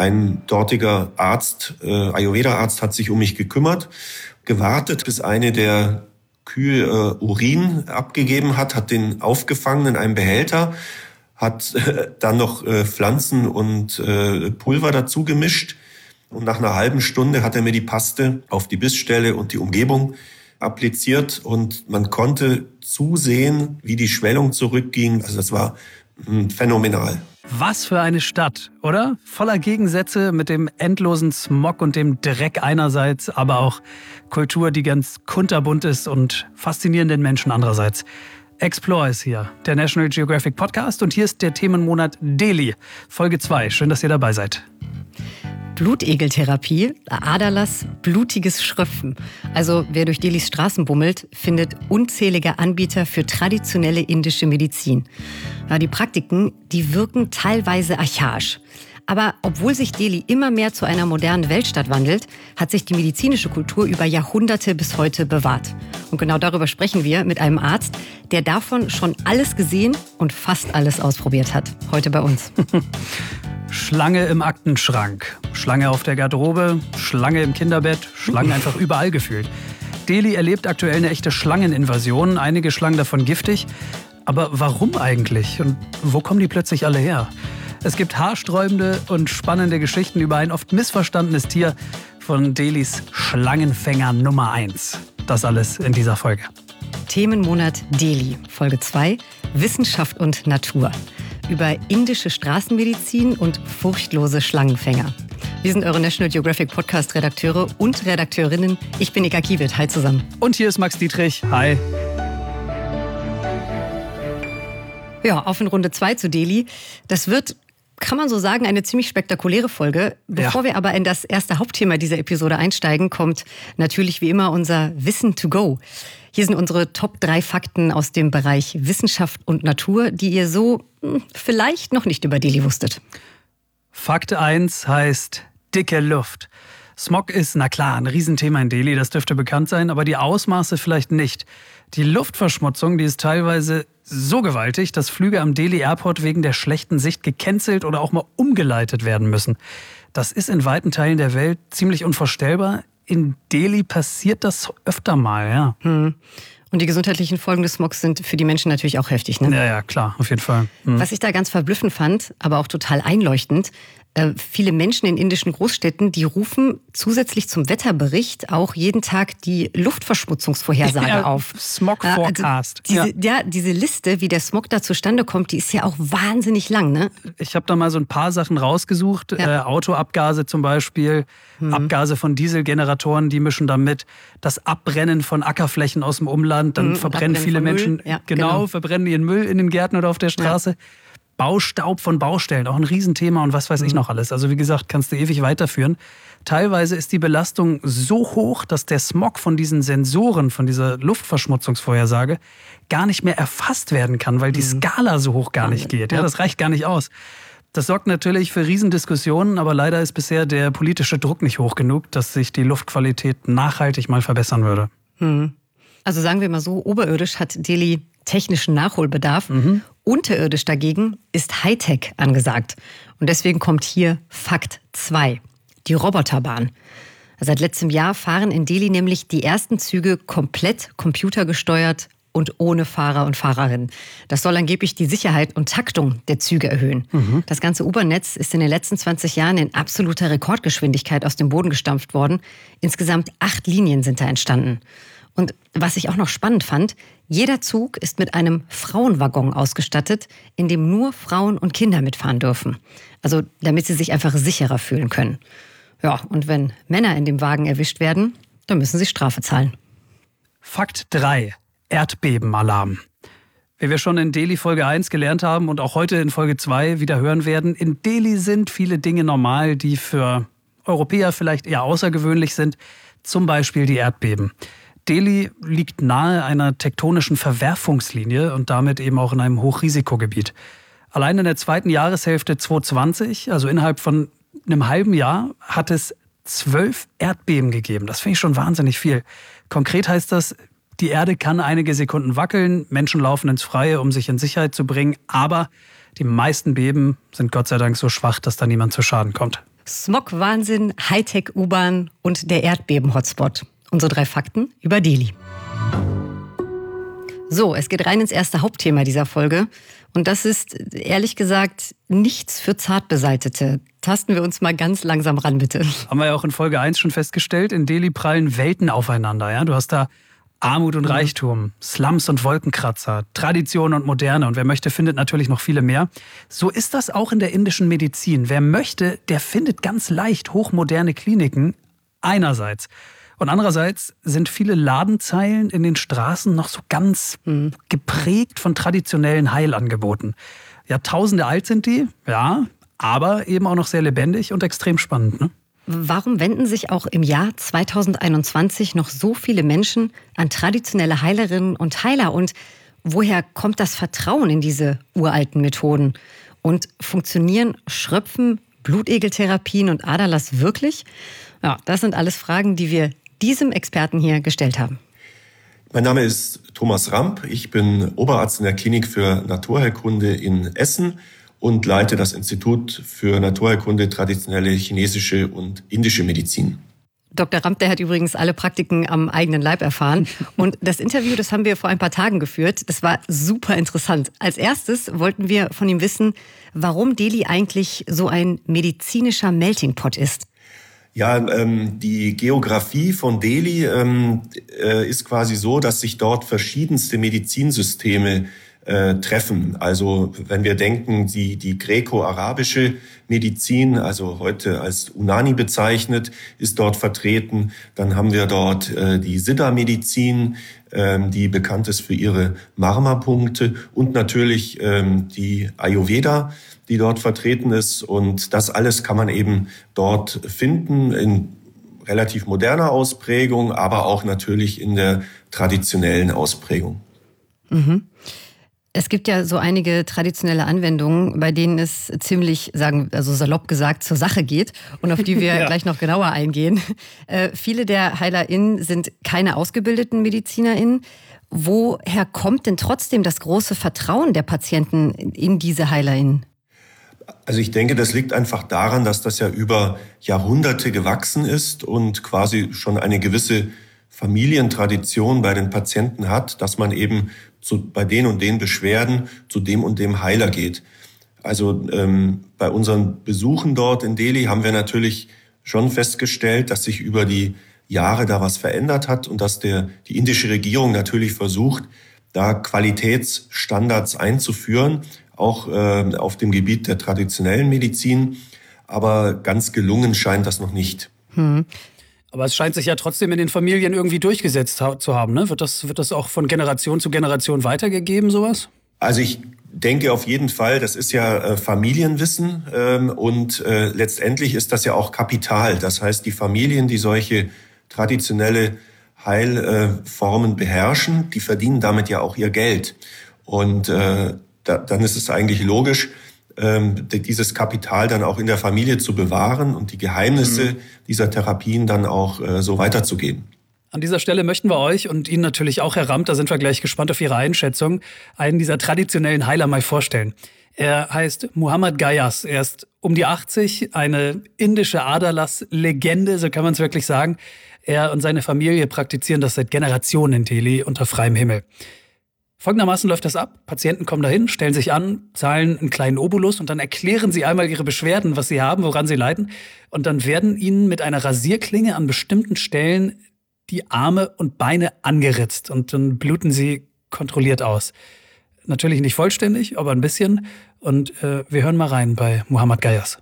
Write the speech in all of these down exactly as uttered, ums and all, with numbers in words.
Ein dortiger Arzt, äh, Ayurveda-Arzt, hat sich um mich gekümmert, gewartet, bis eine der Kühe äh, Urin abgegeben hat, hat den aufgefangen in einem Behälter, hat äh, dann noch äh, Pflanzen und äh, Pulver dazu gemischt. Und nach einer halben Stunde hat er mir die Paste auf die Bissstelle und die Umgebung appliziert. Und man konnte zusehen, wie die Schwellung zurückging. Also das war mh, phänomenal. Was für eine Stadt, oder? Voller Gegensätze mit dem endlosen Smog und dem Dreck einerseits, aber auch Kultur, die ganz kunterbunt ist und faszinierenden Menschen andererseits. Explore ist hier, der National Geographic Podcast, und hier ist der Themenmonat Delhi, Folge zwei. Schön, dass ihr dabei seid. Blutegeltherapie, Aderlass, blutiges Schröpfen. Also wer durch Delhis Straßen bummelt, findet unzählige Anbieter für traditionelle indische Medizin. Ja, die Praktiken, die wirken teilweise archaisch. Aber obwohl sich Delhi immer mehr zu einer modernen Weltstadt wandelt, hat sich die medizinische Kultur über Jahrhunderte bis heute bewahrt. Und genau darüber sprechen wir mit einem Arzt, der davon schon alles gesehen und fast alles ausprobiert hat. Heute bei uns. Schlange im Aktenschrank, Schlange auf der Garderobe, Schlange im Kinderbett, Schlangen einfach überall gefühlt. Delhi erlebt aktuell eine echte Schlangeninvasion, einige Schlangen davon giftig. Aber warum eigentlich? Und wo kommen die plötzlich alle her? Es gibt haarsträubende und spannende Geschichten über ein oft missverstandenes Tier von Delhis Schlangenfänger Nummer eins. Das alles in dieser Folge. Themenmonat Delhi, Folge zwei, Wissenschaft und Natur. Über indische Straßenmedizin und furchtlose Schlangenfänger. Wir sind eure National Geographic Podcast-Redakteure und Redakteurinnen. Ich bin Eka Kiewit. Hi zusammen. Und hier ist Max Dietrich. Hi. Ja, auf in Runde zwei zu Delhi. Das wird, kann man so sagen, eine ziemlich spektakuläre Folge. Bevor ja. wir aber in das erste Hauptthema dieser Episode einsteigen, kommt natürlich wie immer unser Wissen to go. Hier sind unsere Top drei Fakten aus dem Bereich Wissenschaft und Natur, die ihr so hm, vielleicht noch nicht über Delhi wusstet. Fakt eins heißt dicke Luft. Smog ist, na klar, ein Riesenthema in Delhi, das dürfte bekannt sein, aber die Ausmaße vielleicht nicht. Die Luftverschmutzung, die ist teilweise so gewaltig, dass Flüge am Delhi Airport wegen der schlechten Sicht gecancelt oder auch mal umgeleitet werden müssen. Das ist in weiten Teilen der Welt ziemlich unvorstellbar. In Delhi passiert das öfter mal, ja. Hm. Und die gesundheitlichen Folgen des Smogs sind für die Menschen natürlich auch heftig, ne? Ja, ja, klar, auf jeden Fall. Hm. Was ich da ganz verblüffend fand, aber auch total einleuchtend, äh, viele Menschen in indischen Großstädten, die rufen zusätzlich zum Wetterbericht auch jeden Tag die Luftverschmutzungsvorhersage ja, auf. Smog Forecast. Also diese, ja. ja, diese Liste, wie der Smog da zustande kommt, die ist ja auch wahnsinnig lang, ne? Ich habe da mal so ein paar Sachen rausgesucht. Ja. Äh, Autoabgase zum Beispiel, hm. Abgase von Dieselgeneratoren, die mischen da mit. Das Abbrennen von Ackerflächen aus dem Umland, dann hm, verbrennen viele Menschen, ja, genau, genau, verbrennen ihren Müll in den Gärten oder auf der Straße. Ja. Baustaub von Baustellen, auch ein Riesenthema und was weiß ich noch alles. Also wie gesagt, kannst du ewig weiterführen. Teilweise ist die Belastung so hoch, dass der Smog von diesen Sensoren, von dieser Luftverschmutzungsvorhersage gar nicht mehr erfasst werden kann, weil die Skala so hoch gar nicht geht. Ja, das reicht gar nicht aus. Das sorgt natürlich für Riesendiskussionen, aber leider ist bisher der politische Druck nicht hoch genug, dass sich die Luftqualität nachhaltig mal verbessern würde. Hm. Also sagen wir mal so, oberirdisch hat Delhi technischen Nachholbedarf. Mhm. Unterirdisch dagegen ist Hightech angesagt. Und deswegen kommt hier Fakt zwei, die Roboterbahn. Seit letztem Jahr fahren in Delhi nämlich die ersten Züge komplett computergesteuert und ohne Fahrer und Fahrerinnen. Das soll angeblich die Sicherheit und Taktung der Züge erhöhen. Mhm. Das ganze U-Bahn-Netz ist in den letzten zwanzig Jahren in absoluter Rekordgeschwindigkeit aus dem Boden gestampft worden. Insgesamt acht Linien sind da entstanden. Und was ich auch noch spannend fand, jeder Zug ist mit einem Frauenwaggon ausgestattet, in dem nur Frauen und Kinder mitfahren dürfen. Also damit sie sich einfach sicherer fühlen können. Ja, und wenn Männer in dem Wagen erwischt werden, dann müssen sie Strafe zahlen. Fakt drei. Erdbebenalarm. Wie wir schon in Delhi Folge eins gelernt haben und auch heute in Folge zwei wieder hören werden, in Delhi sind viele Dinge normal, die für Europäer vielleicht eher außergewöhnlich sind. Zum Beispiel die Erdbeben. Delhi liegt nahe einer tektonischen Verwerfungslinie und damit eben auch in einem Hochrisikogebiet. Allein in der zweiten Jahreshälfte zwanzig zwanzig, also innerhalb von einem halben Jahr, hat es zwölf Erdbeben gegeben. Das finde ich schon wahnsinnig viel. Konkret heißt das, die Erde kann einige Sekunden wackeln, Menschen laufen ins Freie, um sich in Sicherheit zu bringen, aber die meisten Beben sind Gott sei Dank so schwach, dass da niemand zu Schaden kommt. Smog-Wahnsinn, Hightech-U-Bahn und der Erdbeben-Hotspot. Unsere drei Fakten über Delhi. So, es geht rein ins erste Hauptthema dieser Folge. Und das ist, ehrlich gesagt, nichts für Zartbeseitete. Tasten wir uns mal ganz langsam ran, bitte. Haben wir ja auch in Folge eins schon festgestellt, in Delhi prallen Welten aufeinander. Ja? Du hast da Armut und Reichtum, Slums und Wolkenkratzer, Tradition und Moderne. Und wer möchte, findet natürlich noch viele mehr. So ist das auch in der indischen Medizin. Wer möchte, der findet ganz leicht hochmoderne Kliniken einerseits. Und andererseits sind viele Ladenzeilen in den Straßen noch so ganz mhm. geprägt von traditionellen Heilangeboten. Jahrtausende alt sind die, ja, aber eben auch noch sehr lebendig und extrem spannend, ne? Warum wenden sich auch im Jahr zweitausendeinundzwanzig noch so viele Menschen an traditionelle Heilerinnen und Heiler? Und woher kommt das Vertrauen in diese uralten Methoden? Und funktionieren Schröpfen, Blutegeltherapien und Aderlass wirklich? Ja, das sind alles Fragen, die wir diesem Experten hier gestellt haben. Mein Name ist Thomas Ramp. Ich bin Oberarzt in der Klinik für Naturheilkunde in Essen und leite das Institut für Naturheilkunde, traditionelle chinesische und indische Medizin. Doktor Ramp, der hat übrigens alle Praktiken am eigenen Leib erfahren. Und das Interview, das haben wir vor ein paar Tagen geführt. Das war super interessant. Als erstes wollten wir von ihm wissen, warum Delhi eigentlich so ein medizinischer Melting Pot ist. Ja, ähm, die Geografie von Delhi ähm, äh, ist quasi so, dass sich dort verschiedenste Medizinsysteme äh, treffen. Also wenn wir denken, die, die gräko-arabische Medizin, also heute als Unani bezeichnet, ist dort vertreten. Dann haben wir dort äh, die Siddha-Medizin, ähm, die bekannt ist für ihre Marma-Punkte, und natürlich ähm, die Ayurveda, die dort vertreten ist. Und das alles kann man eben dort finden in relativ moderner Ausprägung, aber auch natürlich in der traditionellen Ausprägung. Mhm. Es gibt ja so einige traditionelle Anwendungen, bei denen es ziemlich, sagen, also salopp gesagt, zur Sache geht und auf die wir ja. gleich noch genauer eingehen. Äh, viele der HeilerInnen sind keine ausgebildeten MedizinerInnen. Woher kommt denn trotzdem das große Vertrauen der Patienten in diese HeilerInnen? Also ich denke, das liegt einfach daran, dass das ja über Jahrhunderte gewachsen ist und quasi schon eine gewisse Familientradition bei den Patienten hat, dass man eben zu, bei den und den Beschwerden zu dem und dem Heiler geht. Also ähm, bei unseren Besuchen dort in Delhi haben wir natürlich schon festgestellt, dass sich über die Jahre da was verändert hat und dass der, die indische Regierung natürlich versucht, da Qualitätsstandards einzuführen, auch äh, auf dem Gebiet der traditionellen Medizin. Aber ganz gelungen scheint das noch nicht. Hm. Aber es scheint sich ja trotzdem in den Familien irgendwie durchgesetzt ha- zu haben, ne? Wird das, wird das auch von Generation zu Generation weitergegeben, sowas? Also ich denke auf jeden Fall, das ist ja äh, Familienwissen ähm, und äh, letztendlich ist das ja auch Kapital. Das heißt, die Familien, die solche traditionelle Heilformen äh, beherrschen, die verdienen damit ja auch ihr Geld. Und äh, da, dann ist es eigentlich logisch, ähm, dieses Kapital dann auch in der Familie zu bewahren und die Geheimnisse mhm. dieser Therapien dann auch äh, so weiterzugeben. An dieser Stelle möchten wir euch und Ihnen natürlich auch, Herr Ramp, da sind wir gleich gespannt auf Ihre Einschätzung, einen dieser traditionellen Heiler mal vorstellen. Er heißt Muhammad Gayas. Er ist um die achtzig, eine indische Aderlass-Legende, so kann man es wirklich sagen. Er und seine Familie praktizieren das seit Generationen in Delhi unter freiem Himmel. Folgendermaßen läuft das ab. Patienten kommen dahin, stellen sich an, zahlen einen kleinen Obolus und dann erklären sie einmal ihre Beschwerden, was sie haben, woran sie leiden. Und dann werden ihnen mit einer Rasierklinge an bestimmten Stellen die Arme und Beine angeritzt und dann bluten sie kontrolliert aus. Natürlich nicht vollständig, aber ein bisschen. Und äh, wir hören mal rein bei Muhammad Gayas.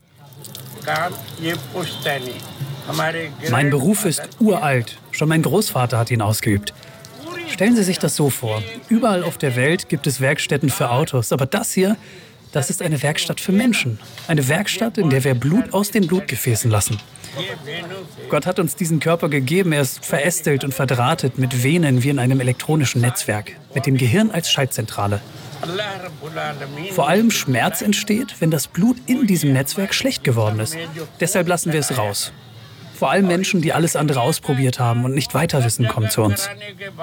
Mein Beruf ist uralt. Schon mein Großvater hat ihn ausgeübt. Stellen Sie sich das so vor. Überall auf der Welt gibt es Werkstätten für Autos. Aber das hier, das ist eine Werkstatt für Menschen. Eine Werkstatt, in der wir Blut aus den Blutgefäßen lassen. Gott hat uns diesen Körper gegeben. Er ist verästelt und verdrahtet mit Venen wie in einem elektronischen Netzwerk. Mit dem Gehirn als Schaltzentrale. Vor allem Schmerz entsteht, wenn das Blut in diesem Netzwerk schlecht geworden ist. Deshalb lassen wir es raus. Vor allem Menschen, die alles andere ausprobiert haben und nicht weiter wissen, kommen zu uns.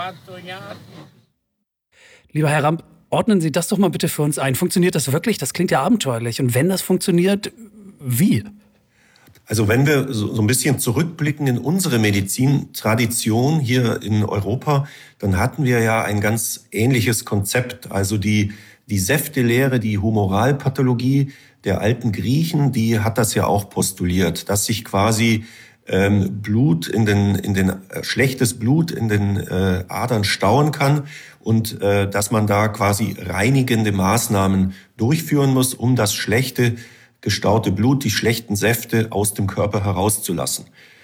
Lieber Herr Ramp, ordnen Sie das doch mal bitte für uns ein. Funktioniert das wirklich? Das klingt ja abenteuerlich. Und wenn das funktioniert, wie? Also wenn wir so ein bisschen zurückblicken in unsere Medizintradition hier in Europa, dann hatten wir ja ein ganz ähnliches Konzept. Also die, die Säftelehre, die Humoralpathologie der alten Griechen, die hat das ja auch postuliert, dass sich quasi ähm, Blut in den, in den äh, schlechtes Blut in den äh, Adern stauen kann und äh, dass man da quasi reinigende Maßnahmen durchführen muss, um das schlechte gestaute Blut, die schlechten Säfte aus dem Körper herauszulassen.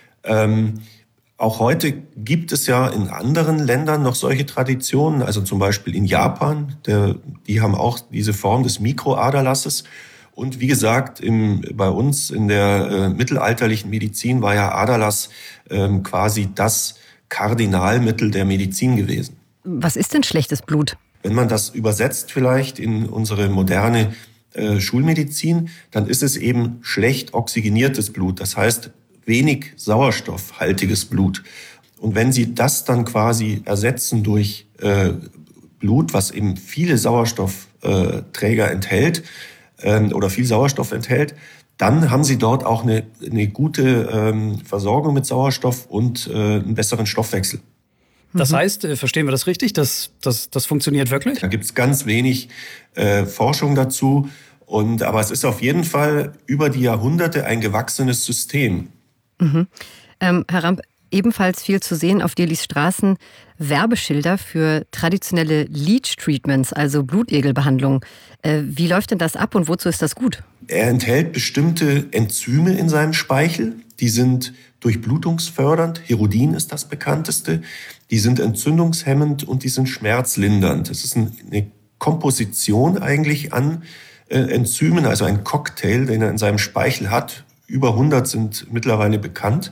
Ähm, auch heute gibt es ja in anderen Ländern noch solche Traditionen, also zum Beispiel in Japan, der, die haben auch diese Form des Mikroaderlasses. Und wie gesagt, im, bei uns in der äh, mittelalterlichen Medizin war ja Aderlass ähm, quasi das Kardinalmittel der Medizin gewesen. Was ist denn schlechtes Blut? Wenn man das übersetzt vielleicht in unsere moderne äh, Schulmedizin, dann ist es eben schlecht oxygeniertes Blut, das heißt wenig sauerstoffhaltiges Blut. Und wenn Sie das dann quasi ersetzen durch äh, Blut, was eben viele Sauerstoffträger enthält, oder viel Sauerstoff enthält, dann haben Sie dort auch eine, eine gute ähm, Versorgung mit Sauerstoff und äh, einen besseren Stoffwechsel. Das heißt, verstehen wir das richtig, das, das, das funktioniert wirklich? Da gibt es ganz wenig äh, Forschung dazu, und, aber es ist auf jeden Fall über die Jahrhunderte ein gewachsenes System. Mhm. Ähm, Herr Ramp, ebenfalls viel zu sehen auf Delhis Straßen Werbeschilder für traditionelle Leech-Treatments, also Blutegelbehandlung. Äh, wie läuft denn das ab und wozu ist das gut? Er enthält bestimmte Enzyme in seinem Speichel. Die sind durchblutungsfördernd. Hirudin ist das bekannteste. Die sind entzündungshemmend und die sind schmerzlindernd. Das ist eine Komposition eigentlich an äh, Enzymen, also ein Cocktail, den er in seinem Speichel hat. Über hundert sind mittlerweile bekannt.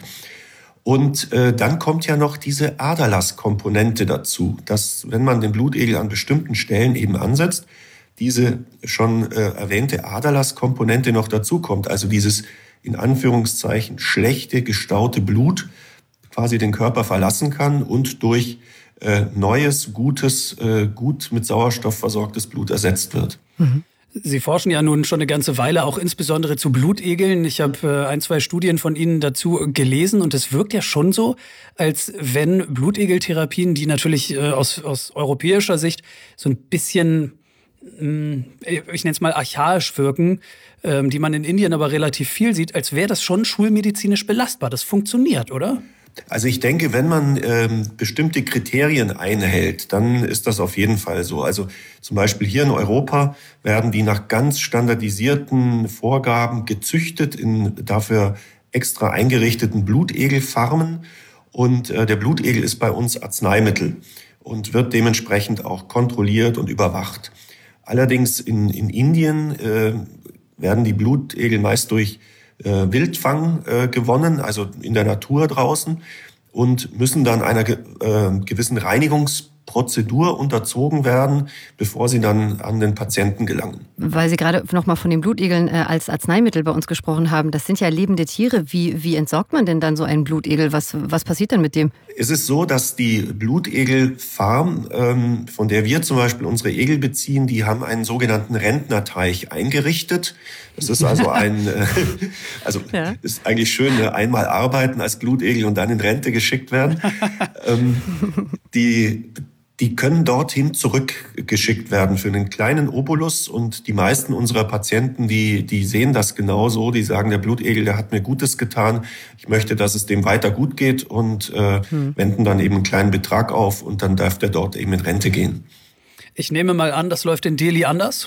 Und äh, dann kommt ja noch diese Aderlasskomponente dazu, dass, wenn man den Blutegel an bestimmten Stellen eben ansetzt, diese schon äh, erwähnte Aderlasskomponente noch dazukommt. Also dieses in Anführungszeichen schlechte, gestaute Blut quasi den Körper verlassen kann und durch äh, neues, gutes, äh, gut mit Sauerstoff versorgtes Blut ersetzt wird. Mhm. Sie forschen ja nun schon eine ganze Weile auch insbesondere zu Blutegeln. Ich habe äh, ein, zwei Studien von Ihnen dazu gelesen und es wirkt ja schon so, als wenn Blutegeltherapien, die natürlich äh, aus, aus europäischer Sicht so ein bisschen, mh, ich nenne es mal archaisch wirken, ähm, die man in Indien aber relativ viel sieht, als wäre das schon schulmedizinisch belastbar. Das funktioniert, oder? Also ich denke, wenn man ähm, bestimmte Kriterien einhält, dann ist das auf jeden Fall so. Also zum Beispiel hier in Europa werden die nach ganz standardisierten Vorgaben gezüchtet in dafür extra eingerichteten Blutegelfarmen. Und äh, der Blutegel ist bei uns Arzneimittel und wird dementsprechend auch kontrolliert und überwacht. Allerdings in, in Indien äh, werden die Blutegel meist durch Äh, Wildfang äh, gewonnen, also in der Natur draußen, und müssen dann einer ge äh, gewissen Reinigungsprozedur unterzogen werden, bevor sie dann an den Patienten gelangen. Weil Sie gerade noch mal von den Blutegeln äh, als Arzneimittel bei uns gesprochen haben, das sind ja lebende Tiere. Wie, wie entsorgt man denn dann so einen Blutegel? Was, was passiert denn mit dem? Es ist so, dass die Blutegelfarm, ähm, von der wir zum Beispiel unsere Egel beziehen, die haben einen sogenannten Rentnerteich eingerichtet. Das ist also ein, äh, also ja. Ist eigentlich schön, ne? Einmal arbeiten als Blutegel und dann in Rente geschickt werden. ähm, die, die können dorthin zurückgeschickt werden für einen kleinen Obolus, und die meisten unserer Patienten, die, die sehen das genauso. Die sagen, der Blutegel, der hat mir Gutes getan. Ich möchte, dass es dem weiter gut geht, und äh, hm. wenden dann eben einen kleinen Betrag auf, und dann darf der dort eben in Rente gehen. Ich nehme mal an, das läuft in Delhi anders?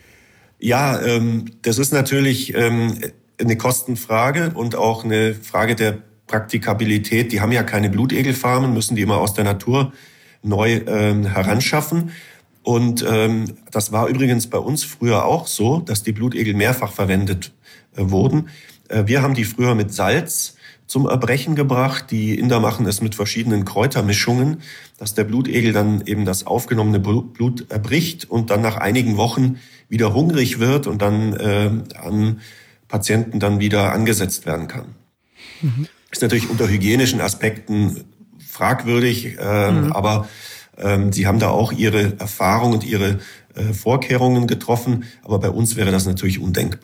Ja, ähm, das ist natürlich ähm, eine Kostenfrage und auch eine Frage der Praktikabilität. Die haben ja keine Blutegelfarmen, müssen die immer aus der Natur neu ähm, heranschaffen. Und ähm, das war übrigens bei uns früher auch so, dass die Blutegel mehrfach verwendet äh, wurden. Äh, wir haben die früher mit Salz zum Erbrechen gebracht. Die Inder machen es mit verschiedenen Kräutermischungen, dass der Blutegel dann eben das aufgenommene Blut erbricht und dann nach einigen Wochen wieder hungrig wird und dann äh, am Patienten dann wieder angesetzt werden kann. Mhm. Ist natürlich unter hygienischen Aspekten fragwürdig, äh, mhm. aber äh, sie haben da auch ihre Erfahrung und ihre äh, Vorkehrungen getroffen, aber bei uns wäre das natürlich undenkbar.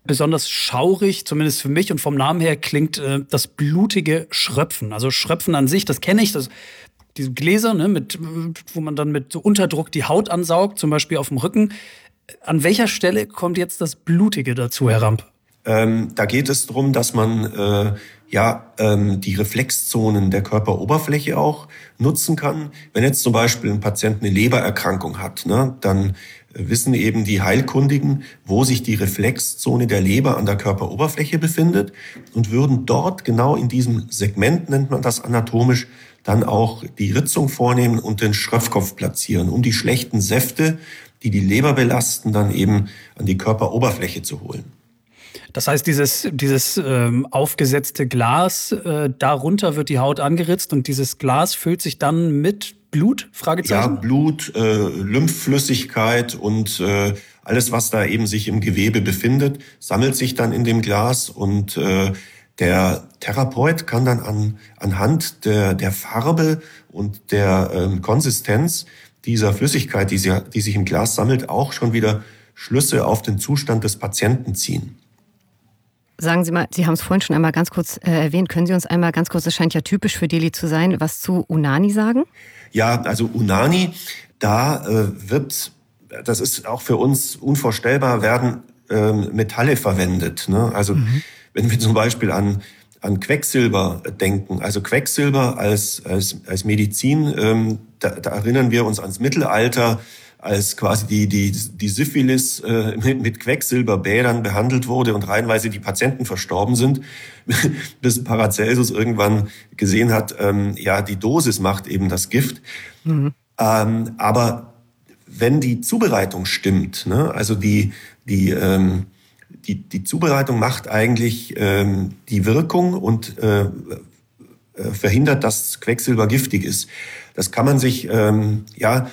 Besonders schaurig, zumindest für mich und vom Namen her, klingt äh, das blutige Schröpfen. Also Schröpfen an sich, das kenne ich, das, diese Gläser, ne, mit, wo man dann mit so Unterdruck die Haut ansaugt, zum Beispiel auf dem Rücken. An welcher Stelle kommt jetzt das Blutige dazu, Herr Ramp? Ähm, da geht es darum, dass man äh, ja ähm, die Reflexzonen der Körperoberfläche auch nutzen kann. Wenn jetzt zum Beispiel ein Patient eine Lebererkrankung hat, ne, dann wissen eben die Heilkundigen, wo sich die Reflexzone der Leber an der Körperoberfläche befindet und würden dort genau in diesem Segment, nennt man das anatomisch, dann auch die Ritzung vornehmen und den Schröpfkopf platzieren, um die schlechten Säfte, die die Leber belasten, dann eben an die Körperoberfläche zu holen. Das heißt, dieses, dieses ähm, aufgesetzte Glas, äh, darunter wird die Haut angeritzt und dieses Glas füllt sich dann mit Blut? Fragezeichen? Ja, Blut, äh, Lymphflüssigkeit und äh, alles, was da eben sich im Gewebe befindet, sammelt sich dann in dem Glas und äh, der Therapeut kann dann an, anhand der, der Farbe und der ähm, Konsistenz dieser Flüssigkeit, die, sie, die sich im Glas sammelt, auch schon wieder Schlüsse auf den Zustand des Patienten ziehen. Sagen Sie mal, Sie haben es vorhin schon einmal ganz kurz äh, erwähnt. Können Sie uns einmal ganz kurz, das scheint ja typisch für Deli zu sein, was zu Unani sagen? Ja, also Unani, da äh, wird, das ist auch für uns unvorstellbar, werden äh, Metalle verwendet. Ne? Also mhm. wenn wir zum Beispiel an, an Quecksilber denken, also Quecksilber als, als, als Medizin, ähm, da, da erinnern wir uns ans Mittelalter, als quasi die, die, die Syphilis äh, mit, mit Quecksilberbädern behandelt wurde und reihenweise die Patienten verstorben sind, bis Paracelsus irgendwann gesehen hat, ähm, ja, die Dosis macht eben das Gift. Mhm. Ähm, aber wenn die Zubereitung stimmt, ne, also die, die, ähm, die, die Zubereitung macht eigentlich ähm, die Wirkung und äh, verhindert, dass Quecksilber giftig ist. Das kann man sich, ähm, ja,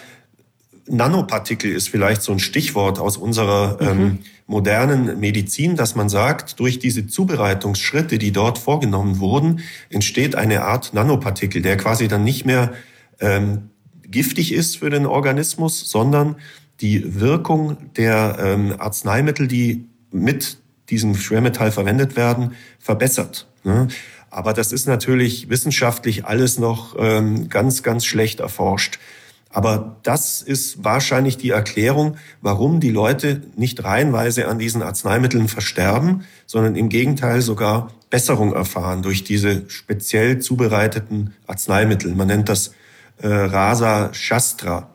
Nanopartikel ist vielleicht so ein Stichwort aus unserer mhm. ähm, modernen Medizin, dass man sagt, durch diese Zubereitungsschritte, die dort vorgenommen wurden, entsteht eine Art Nanopartikel, der quasi dann nicht mehr ähm, giftig ist für den Organismus, sondern die Wirkung der ähm, Arzneimittel, die mit diesem Schwermetall verwendet werden, verbessert. Ne? Aber das ist natürlich wissenschaftlich alles noch ähm, ganz, ganz schlecht erforscht. Aber das ist wahrscheinlich die Erklärung, warum die Leute nicht reihenweise an diesen Arzneimitteln versterben, sondern im Gegenteil sogar Besserung erfahren durch diese speziell zubereiteten Arzneimittel. Man nennt das äh, Rasa Shastra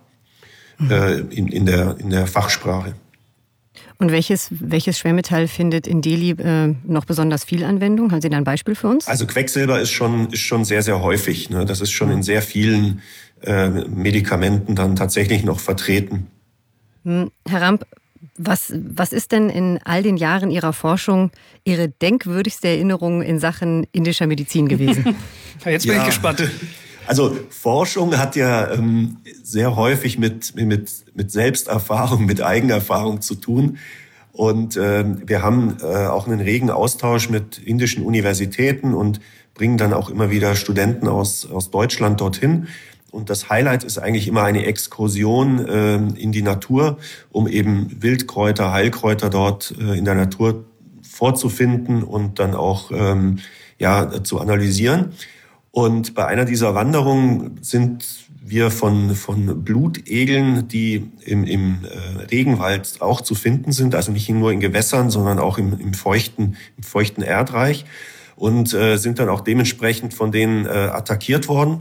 äh, in, in, der, in der Fachsprache. Und welches, welches Schwermetall findet in Deli äh, noch besonders viel Anwendung? Haben Sie da ein Beispiel für uns? Also Quecksilber ist schon, ist schon sehr, sehr häufig. Ne? Das ist schon in sehr vielen äh, Medikamenten dann tatsächlich noch vertreten. Hm, Herr Ramp, was, was ist denn in all den Jahren Ihrer Forschung Ihre denkwürdigste Erinnerung in Sachen indischer Medizin gewesen? Jetzt bin ja. ich gespannt. Also Forschung hat ja ähm, sehr häufig mit, mit, mit Selbsterfahrung, mit Eigenerfahrung zu tun. Und äh, wir haben äh, auch einen regen Austausch mit indischen Universitäten und bringen dann auch immer wieder Studenten aus, aus Deutschland dorthin. Und das Highlight ist eigentlich immer eine Exkursion äh, in die Natur, um eben Wildkräuter, Heilkräuter dort äh, in der Natur vorzufinden und dann auch ähm, ja, zu analysieren. Und bei einer dieser Wanderungen sind wir von, von Blutegeln, die im, im äh, Regenwald auch zu finden sind, also nicht nur in Gewässern, sondern auch im, im, feuchten, im feuchten Erdreich und äh, sind dann auch dementsprechend von denen äh, attackiert worden.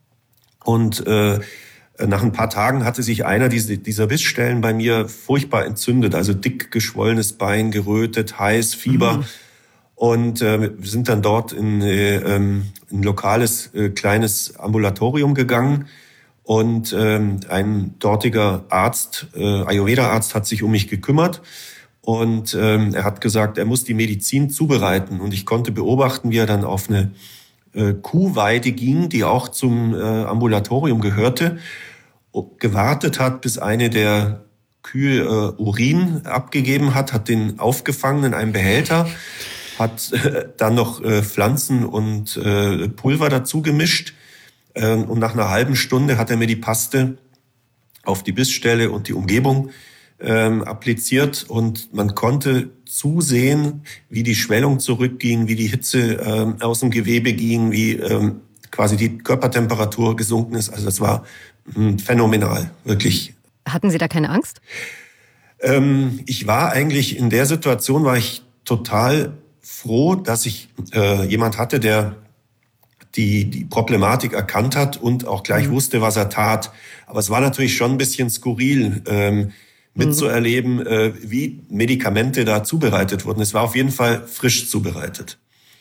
Und äh, nach ein paar Tagen hatte sich einer dieser, dieser Bissstellen bei mir furchtbar entzündet, also dick geschwollenes Bein, gerötet, heiß, Fieber. Mhm. Und äh, wir sind dann dort in äh, ein lokales, äh, kleines Ambulatorium gegangen. Und ähm, ein dortiger Arzt, äh, Ayurveda-Arzt, hat sich um mich gekümmert. Und ähm, er hat gesagt, er muss die Medizin zubereiten. Und ich konnte beobachten, wie er dann auf eine äh, Kuhweide ging, die auch zum äh, Ambulatorium gehörte, gewartet hat, bis eine der Kühe äh, Urin abgegeben hat, hat den aufgefangen in einem Behälter, hat äh, dann noch äh, Pflanzen und äh, Pulver dazu gemischt. Äh, und nach einer halben Stunde hat er mir die Paste auf die Bissstelle und die Umgebung ähm, appliziert und man konnte zusehen, wie die Schwellung zurückging, wie die Hitze ähm, aus dem Gewebe ging, wie ähm, quasi die Körpertemperatur gesunken ist. Also das war mh, phänomenal, wirklich. Hatten Sie da keine Angst? Ähm, ich war eigentlich in der Situation, war ich total froh, dass ich äh, jemand hatte, der die die Problematik erkannt hat und auch gleich mhm. wusste, was er tat. Aber es war natürlich schon ein bisschen skurril, ähm, mitzuerleben, mhm. äh, wie Medikamente da zubereitet wurden. Es war auf jeden Fall frisch zubereitet.